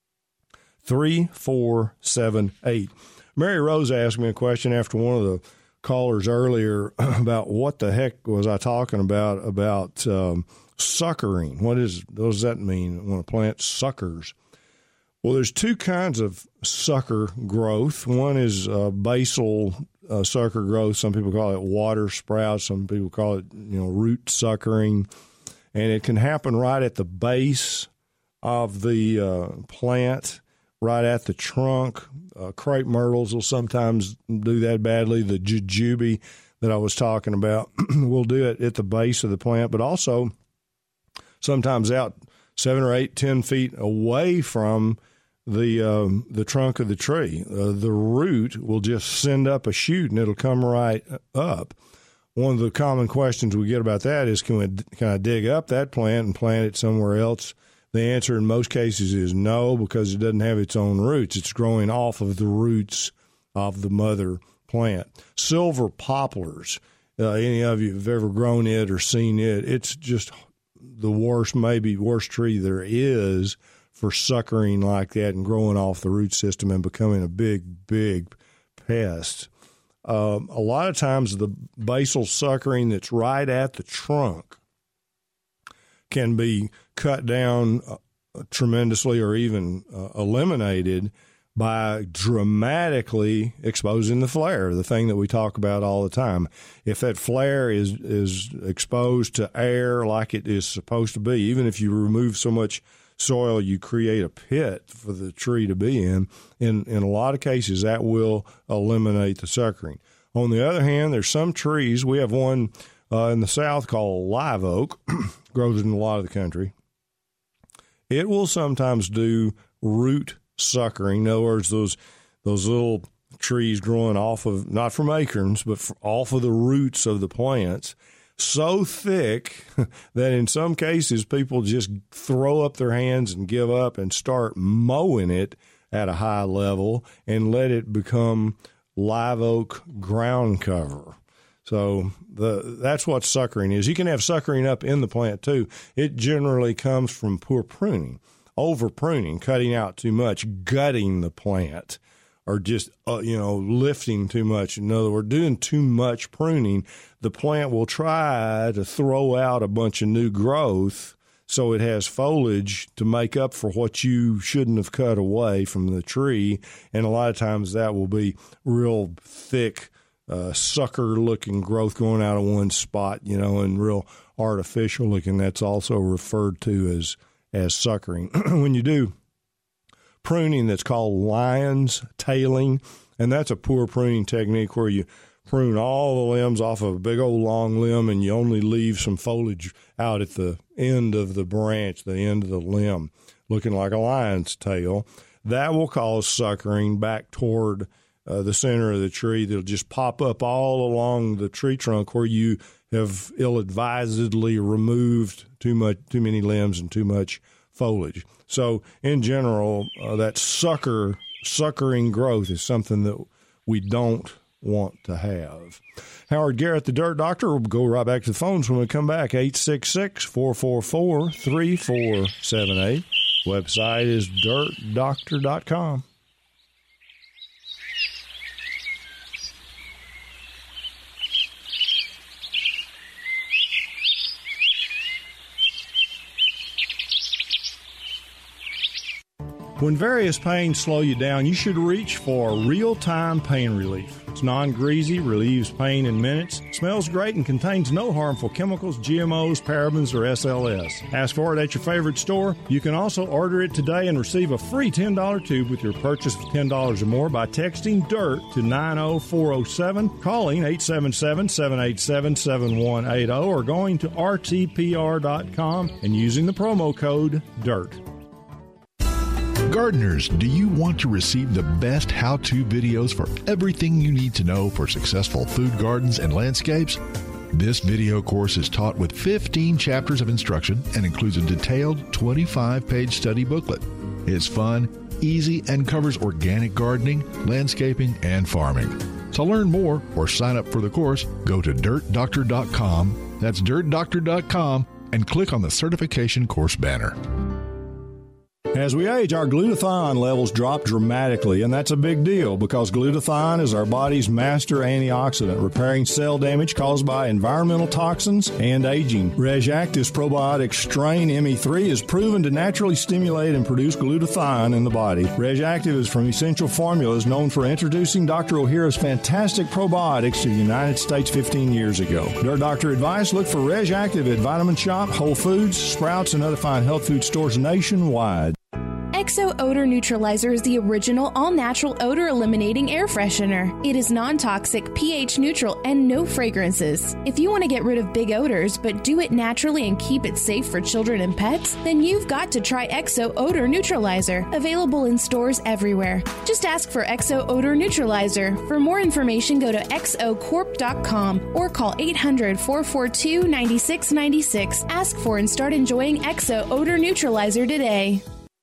three four seven eight. Mary Rose asked me a question after one of the callers earlier about what the heck was I talking about, about um, suckering. What, is, what does that mean when a plant suckers? Well, there's two kinds of sucker growth. One is uh, basal uh, sucker growth. Some people call it water sprouts. Some people call it, you know, root suckering. And it can happen right at the base of the uh, plant, right at the trunk. Uh, crepe myrtles will sometimes do that badly. The jujube that I was talking about will do it at the base of the plant, but also sometimes out seven or eight, ten feet away from the um, the trunk of the tree. Uh, the root will just send up a shoot, and it'll come right up. One of the common questions we get about that is, can, we, can I dig up that plant and plant it somewhere else? The answer in most cases is no, because it doesn't have its own roots. It's growing off of the roots of the mother plant. Silver poplars, uh, any of you have ever grown it or seen it, it's just the worst, maybe worst tree there is for suckering like that and growing off the root system and becoming a big, big pest. Um, a lot of times the basal suckering that's right at the trunk can be cut down uh, tremendously or even uh, eliminated by dramatically exposing the flare, the thing that we talk about all the time. If that flare is, is exposed to air like it is supposed to be, even if you remove so much soil, you create a pit for the tree to be in. In, in a lot of cases, that will eliminate the suckering. On the other hand, there's some trees. We have one uh, in the South called live oak, grows in a lot of the country. It will sometimes do root suckering. In other words, those those little trees growing off of, not from acorns, but off of the roots of the plants, so thick that in some cases people just throw up their hands and give up and start mowing it at a high level and let it become live oak ground cover. So the that's what suckering is. You can have suckering up in the plant too. It generally comes from poor pruning, over pruning, cutting out too much, gutting the plant, or just uh, you know lifting too much. In other words, doing too much pruning, the plant will try to throw out a bunch of new growth so it has foliage to make up for what you shouldn't have cut away from the tree. And a lot of times that will be real thick uh, sucker-looking growth going out of one spot, you know, and real artificial-looking. That's also referred to as as suckering. When you do pruning, that's called lion's tailing, and that's a poor pruning technique where you prune all the limbs off of a big old long limb and you only leave some foliage out at the end of the branch, the end of the limb, looking like a lion's tail. That will cause suckering back toward uh, the center of the tree. That'll just pop up all along the tree trunk where you have ill-advisedly removed too much, too many limbs and too much foliage. So in general, uh, that sucker, suckering growth is something that we don't want to have. Howard Garrett, the Dirt Doctor. We'll go right back to the phones when we come back. eight six six, four four four, three four seven eight. Website is dirt doctor dot com. When various pains slow you down, you should reach for real-time pain relief. It's non-greasy, relieves pain in minutes, smells great, and contains no harmful chemicals, G M Os, parabens, or S L S. Ask for it at your favorite store. You can also order it today and receive a free ten dollar tube with your purchase of ten dollars or more by texting DIRT to nine oh four oh seven, calling eight seven seven, seven eight seven, seven one eight zero, or going to R T P R dot com and using the promo code DIRT. Gardeners, do you want to receive the best how-to videos for everything you need to know for successful food gardens and landscapes? This video course is taught with fifteen chapters of instruction and includes a detailed twenty-five page study booklet. It's fun, easy, and covers organic gardening, landscaping, and farming. To learn more or sign up for the course, go to dirt doctor dot com. That's dirt doctor dot com and click on the certification course banner. As we age, our glutathione levels drop dramatically, and that's a big deal because glutathione is our body's master antioxidant, repairing cell damage caused by environmental toxins and aging. RegActive's probiotic strain M E three is proven to naturally stimulate and produce glutathione in the body. RegActive is from Essential Formulas, known for introducing Doctor Ohhira's fantastic probiotics to the United States fifteen years ago. Dirt Doctor advice, look for RegActive at Vitamin Shop, Whole Foods, Sprouts, and other fine health food stores nationwide. Exo Odor Neutralizer is the original all-natural odor-eliminating air freshener. It is non-toxic, pH neutral, and no fragrances. If you want to get rid of big odors, but do it naturally and keep it safe for children and pets, then you've got to try Exo Odor Neutralizer. Available in stores everywhere. Just ask for Exo Odor Neutralizer. For more information, go to exo corp dot com or call eight hundred, four four two, nine six nine six. Ask for and start enjoying Exo Odor Neutralizer today.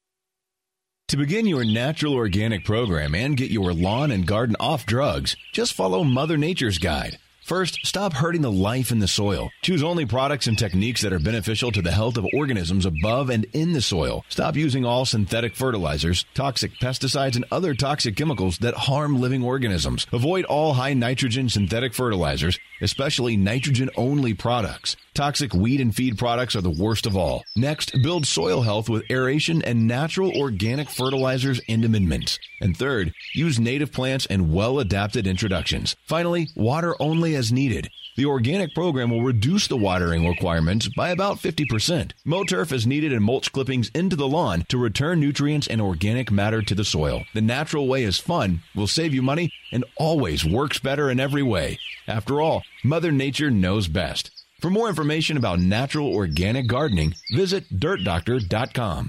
To begin your natural organic program and get your lawn and garden off drugs, just follow Mother Nature's guide. First, stop hurting the life in the soil. Choose only products and techniques that are beneficial to the health of organisms above and in the soil. Stop using all synthetic fertilizers, toxic pesticides, and other toxic chemicals that harm living organisms. Avoid all high nitrogen synthetic fertilizers, especially nitrogen-only products. Toxic weed and feed products are the worst of all. Next, build soil health with aeration and natural organic fertilizers and amendments. And third, use native plants and well-adapted introductions. Finally, water only as needed. The organic program will reduce the watering requirements by about fifty percent. Mow turf is needed and mulch clippings into the lawn to return nutrients and organic matter to the soil. The natural way is fun, will save you money, and always works better in every way. After all, Mother Nature knows best. For more information about natural organic gardening, visit dirt doctor dot com.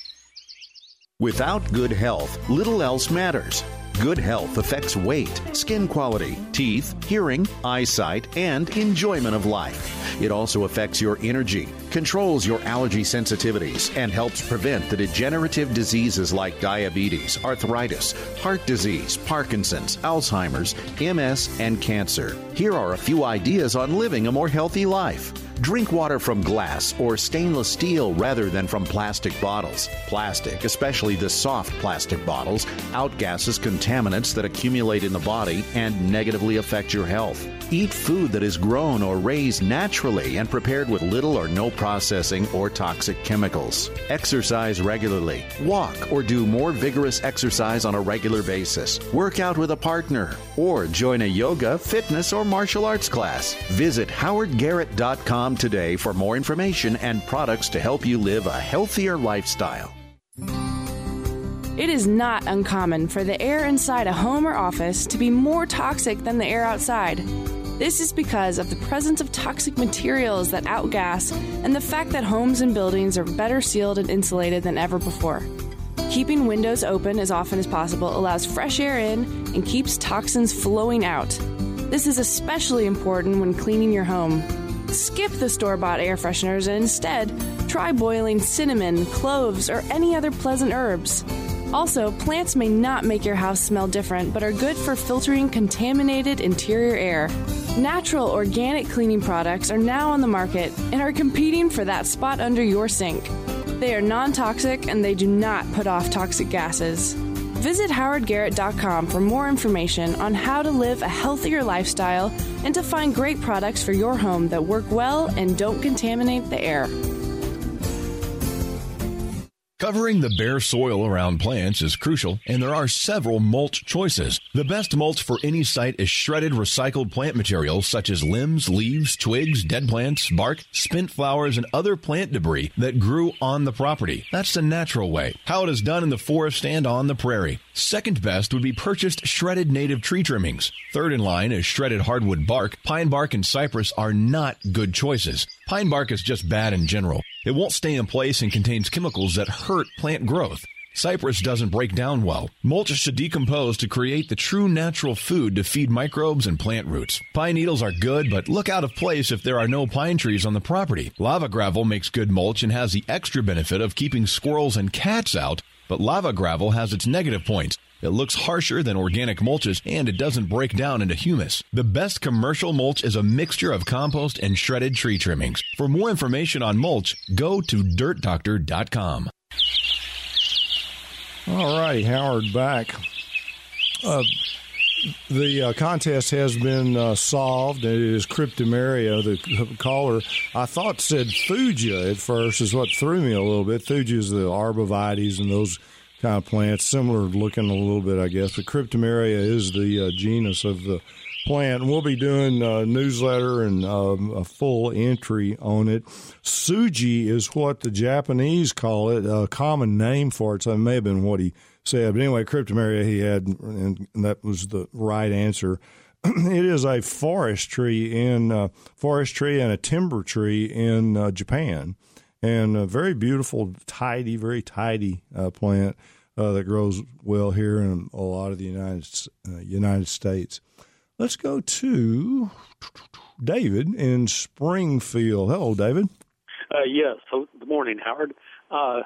Without good health, little else matters. Good health affects weight, skin quality, teeth, hearing, eyesight, and enjoyment of life. It also affects your energy, controls your allergy sensitivities, and helps prevent the degenerative diseases like diabetes, arthritis, heart disease, Parkinson's, Alzheimer's, M S, and cancer. Here are a few ideas on living a more healthy life. Drink water from glass or stainless steel rather than from plastic bottles. Plastic, especially the soft plastic bottles, outgasses contaminants that accumulate in the body and negatively affect your health. Eat food that is grown or raised naturally and prepared with little or no processing or toxic chemicals. Exercise regularly. Walk or do more vigorous exercise on a regular basis. Work out with a partner or join a yoga, fitness, or martial arts class. Visit howard garrett dot com today for more information and products to help you live a healthier lifestyle. It is not uncommon for the air inside a home or office to be more toxic than the air outside. This is because of the presence of toxic materials that outgas and the fact that homes and buildings are better sealed and insulated than ever before. Keeping windows open as often as possible allows fresh air in and keeps toxins flowing out. This is especially important when cleaning your home. Skip the store-bought air fresheners and instead try boiling cinnamon, cloves, or any other pleasant herbs. Also, plants may not make your house smell different, but are good for filtering contaminated interior air. Natural organic cleaning products are now on the market and are competing for that spot under your sink. They are non-toxic and they do not put off toxic gases. Visit howard garrett dot com for more information on how to live a healthier lifestyle and to find great products for your home that work well and don't contaminate the air. Covering the bare soil around plants is crucial, and there are several mulch choices. The best mulch for any site is shredded recycled plant materials such as limbs, leaves, twigs, dead plants, bark, spent flowers, and other plant debris that grew on the property. That's the natural way, how it is done in the forest and on the prairie. Second best would be purchased shredded native tree trimmings. Third in line is shredded hardwood bark. Pine bark and cypress are not good choices. Pine bark is just bad in general. It won't stay in place and contains chemicals that hurt plant growth. Cypress doesn't break down well. Mulch should decompose to create the true natural food to feed microbes and plant roots. Pine needles are good, but look out of place if there are no pine trees on the property. Lava gravel makes good mulch and has the extra benefit of keeping squirrels and cats out, but lava gravel has its negative points. It looks harsher than organic mulches, and it doesn't break down into humus. The best commercial mulch is a mixture of compost and shredded tree trimmings. For more information on mulch, go to dirt doctor dot com. All righty, Howard back. Uh, the uh, contest has been uh, solved. It is Cryptomeria. The caller, I thought, said Thuja at first, is what threw me a little bit. Thuja is the arborvitaes and those kind of plants, similar looking a little bit, I guess. But Cryptomeria is the uh, genus of the plant. And we'll be doing a newsletter and um, a full entry on it. Tsuji is what the Japanese call it, a common name for it. So it may have been what he said. But anyway, Cryptomeria he had, and that was the right answer. It is a forest tree in uh, forest tree and a timber tree in uh, Japan. And a very beautiful, tidy, very tidy uh, plant uh, that grows well here in a lot of the United uh, United States. Let's go to David in Springfield. Hello, David. Uh, yes. So, good morning, Howard. Uh,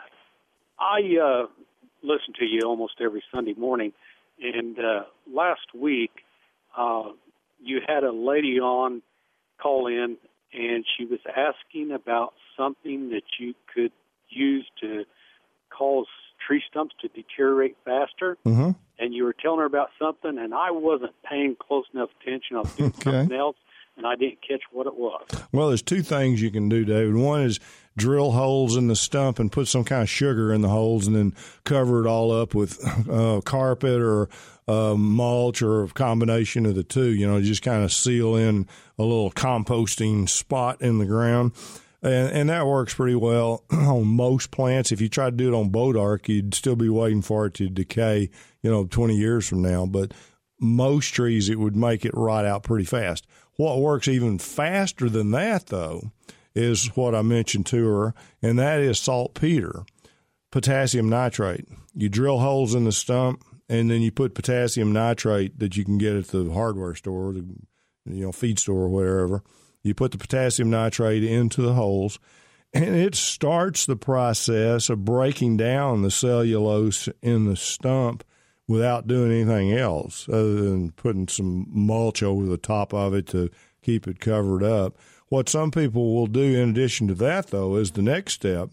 I uh, listen to you almost every Sunday morning, and uh, last week uh, you had a lady on call in, and she was asking about something that you could use to cause tree stumps to deteriorate faster. Mm-hmm. And you were telling her about something, and I wasn't paying close enough attention. I was doing Okay. something else, and I didn't catch what it was. Well, there's two things you can do, David. One is drill holes in the stump and put some kind of sugar in the holes and then cover it all up with uh, carpet or uh, mulch or a combination of the two. You know, just kind of seal in a little composting spot in the ground. And, and that works pretty well on most plants. If you try to do it on Bodark, you'd still be waiting for it to decay, you know, twenty years from now. But most trees, it would make it rot out pretty fast. What works even faster than that, though, is what I mentioned to her, and that is saltpeter, potassium nitrate. You drill holes in the stump, and then you put potassium nitrate that you can get at the hardware store, the you know feed store or wherever. You put the potassium nitrate into the holes, and it starts the process of breaking down the cellulose in the stump without doing anything else other than putting some mulch over the top of it to keep it covered up. What some people will do in addition to that, though, is the next step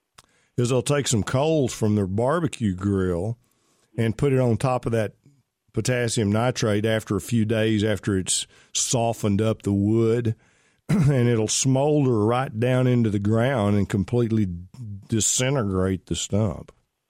is they'll take some coals from their barbecue grill and put it on top of that potassium nitrate after a few days after it's softened up the wood, and it'll smolder right down into the ground and completely disintegrate the stump.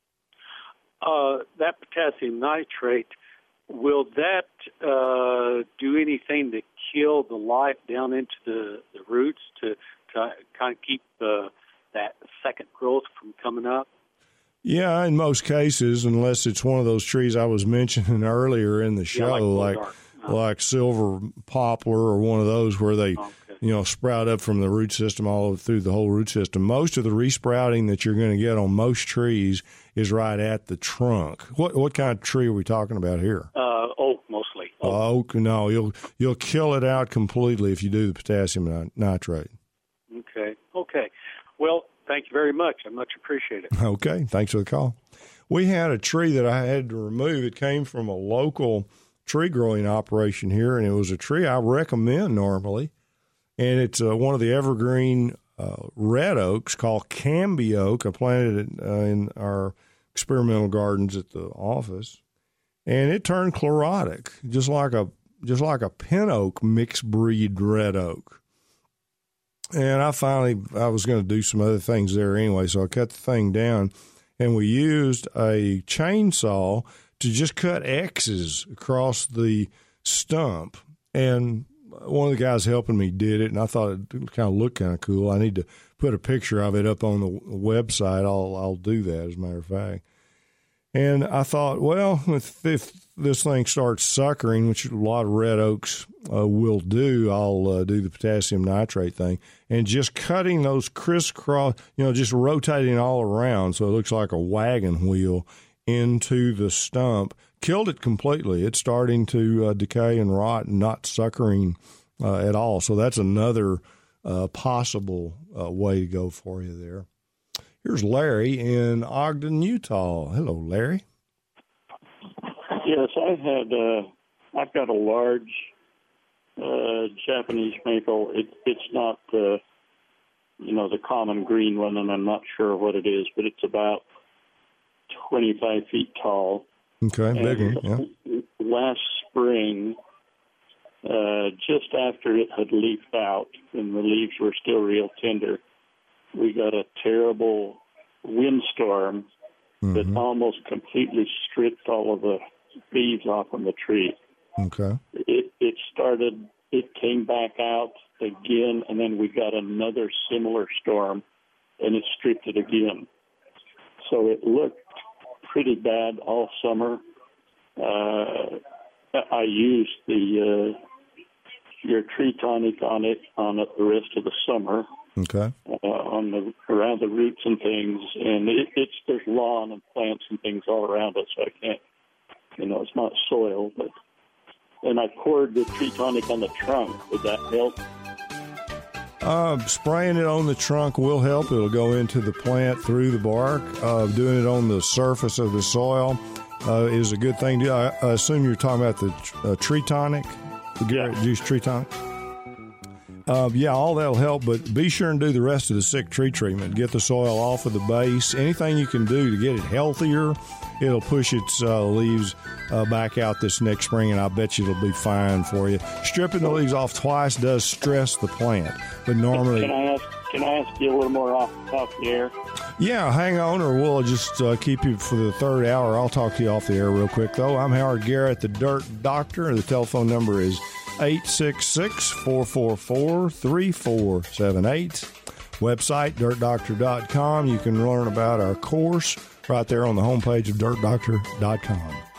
Uh, that potassium nitrate, will that uh, do anything to kill the life down into the, the roots to, to kind of keep uh, that second growth from coming up? Yeah, in most cases, unless it's one of those trees I was mentioning earlier in the show, yeah, like like uh-huh. like silver poplar or one of those where they, okay. you know, sprout up from the root system all through the whole root system. Most of the resprouting that you're going to get on most trees is right at the trunk. What what kind of tree are we talking about here? Uh, oak, mostly. Oak. Uh, oak, no, you'll you'll kill it out completely if you do the potassium nitrate. Okay, okay. Well, thank you very much. I much appreciate it. Okay, thanks for the call. We had a tree that I had to remove. It came from a local tree growing operation here, and it was a tree I recommend normally. And it's uh, one of the evergreen uh, red oaks called Cambie oak. I planted it uh, in our experimental gardens at the office, and it turned chlorotic, just like a just like a pin oak mixed breed red oak. And I finally, I was going to do some other things there anyway, so I cut the thing down, and we used a chainsaw to just cut X's across the stump. And one of the guys helping me did it, and I thought it kind of looked kind of cool. I need to put a picture of it up on the website. I'll I'll do that, as a matter of fact. And I thought, well, if, if this thing starts suckering, which a lot of red oaks uh, will do, I'll uh, do the potassium nitrate thing. And just cutting those crisscross, you know, just rotating all around so it looks like a wagon wheel into the stump, killed it completely. It's starting to uh, decay and rot and not suckering uh, at all. So that's another uh, possible uh, way to go for you there. Here's Larry in Ogden, Utah. Hello, Larry. Yes, I had. Uh, I've got a large uh, Japanese maple. It, it's not, uh, you know, the common green one, and I'm not sure what it is, but it's about twenty-five feet tall. Okay, big one. Yeah. Last spring, uh, just after it had leafed out, and the leaves were still real tender, we got a terrible windstorm mm-hmm. that almost completely stripped all of the leaves off on the tree. Okay. It it started, it came back out again, and then we got another similar storm, and it stripped it again. So it looked pretty bad all summer. Uh, I used the uh, your tree tonic on it on it the rest of the summer. Okay. Uh, on the around the roots and things, and it, it's there's lawn and plants and things all around us, so I can't, you know, it's not soil, but. And I poured the tree tonic on the trunk. Would that help? Uh, spraying it on the trunk will help. It'll go into the plant through the bark. Uh, doing it on the surface of the soil uh, is a good thing to do. I, I assume you're talking about the uh, tree tonic, the Garrett Juice tree tonic. Uh, yeah, all that'll help, but be sure and do the rest of the sick tree treatment. Get the soil off of the base. Anything you can do to get it healthier, it'll push its uh, leaves uh, back out this next spring, and I bet you it'll be fine for you. Stripping the leaves off twice does stress the plant, but normally... Can I ask, can I ask you a little more off, off the air? Yeah, hang on, or we'll just uh, keep you for the third hour. I'll talk to you off the air real quick, though. I'm Howard Garrett, the Dirt Doctor. The telephone number is eight six six, four four four, three four seven eight. Website, dirt doctor dot com. You can learn about our course right there on the homepage of dirt doctor dot com.